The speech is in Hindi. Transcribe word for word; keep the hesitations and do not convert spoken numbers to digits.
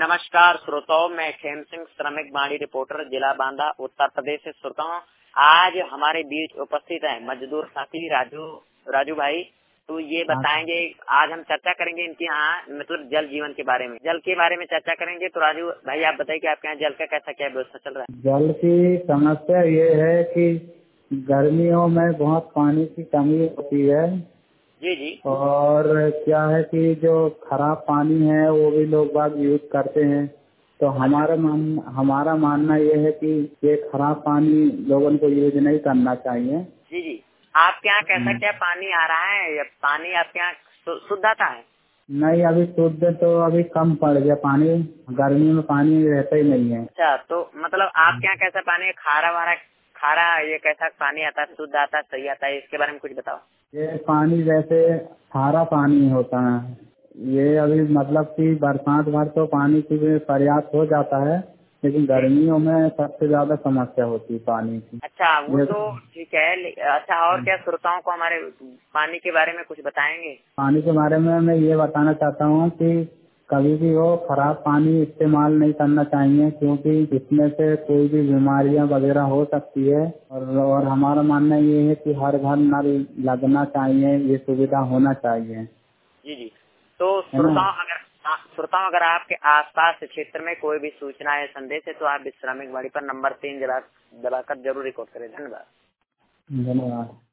नमस्कार श्रोताओं, मैं खेम सिंह श्रमिक बाड़ी रिपोर्टर जिला बांदा उत्तर प्रदेश से श्रोताओं। आज हमारे बीच उपस्थित है मजदूर साथी राजू राजू भाई। तो ये बताएंगे, आज हम चर्चा करेंगे इनके यहाँ मतलब जल जीवन के बारे में, जल के बारे में चर्चा करेंगे। तो राजू भाई आप बताइए कि आपके यहाँ जल का कैसा क्या व्यवस्था चल रहा है? जल की समस्या ये है कि गर्मियों में बहुत पानी की कमी होती है। जी जी। और क्या है कि जो खराब पानी है वो भी लोग बाग यूज करते हैं। तो हमारा मान हमारा मानना ये है कि ये खराब पानी लोगों को यूज नहीं करना चाहिए। जी जी। आपके यहाँ कैसा क्या पानी आ रहा है? या पानी आपके यहाँ शु- शुद्ध आता है? नहीं, अभी शुद्ध तो अभी कम पड़ गया पानी। गर्मी में पानी रहता ही नहीं है। अच्छा, तो मतलब आपके यहाँ कैसा पानी है? खारा वारा खारा ये कैसा पानी आता है? शुद्ध आता है, सही आता है? इसके बारे में कुछ बताओ। ये पानी जैसे खारा पानी होता है। ये अभी मतलब कि बरसात भर तो पानी की पर्याप्त हो जाता है, लेकिन गर्मियों में सबसे ज्यादा समस्या होती है पानी की। अच्छा, वो तो ठीक है। ले- अच्छा, और क्या श्रोताओं को हमारे पानी के बारे में कुछ बताएंगे? पानी के बारे में मैं ये बताना चाहता हूँ कि कभी भी वो खराब पानी इस्तेमाल नहीं करना चाहिए, क्योंकि इसमें से कोई भी बीमारियां वगैरह हो सकती है। और, और हमारा मानना ये है कि हर घर नल लगना चाहिए, ये सुविधा होना चाहिए। जी जी। तो है ना? श्रोताओं अगर हाँ, श्रोताओं अगर आपके आसपास के क्षेत्र में कोई भी सूचना या संदेश है तो आप इस श्रमिक वाड़ी पर नंबर तीन दबा दबाकर जरूर रिकॉर्ड करें। धन्यवाद। धन्यवाद।